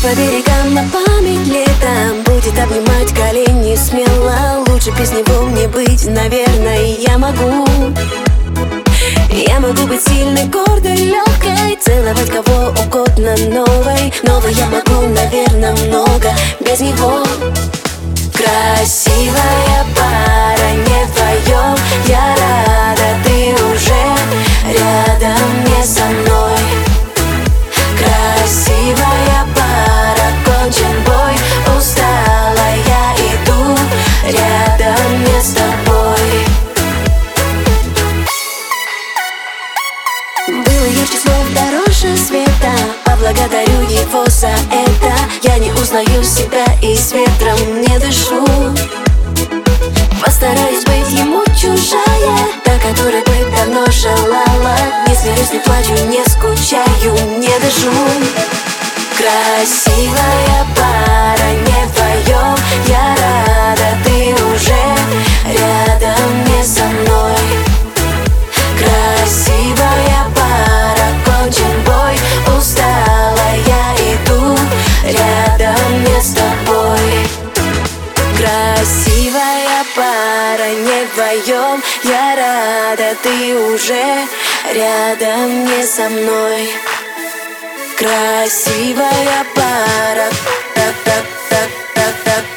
по берегам на память летом будет обнимать колени смело. Лучше без него мне быть, наверное, я могу. Я могу быть сильной, гордой, легкой, целовать кого угодно новой. Новой я могу, наверное, много без него. Красивая пара, не вдвоем. Я рада, ты уже рядом, не со мной. Красивая пара, кончен бой. Устала, я иду рядом, не с тобой. Было ярче снов, дороже света. Поблагодарю его за это. Я не узнаю себя и с ветром не дышу. Постараюсь быть ему чужая, та, которой бы давно желала. Не смеюсь, не плачу, не скучаю, не дышу. Красивая пара, не вдвоем. Я рада, ты уже рядом, не со мной. Красивая пара, кончен бой. Устала, я иду рядом, не с тобой. Красивая пара, не вдвоем. Я рада, ты уже рядом, не со мной. Красивая пара, так, так, так, так, так.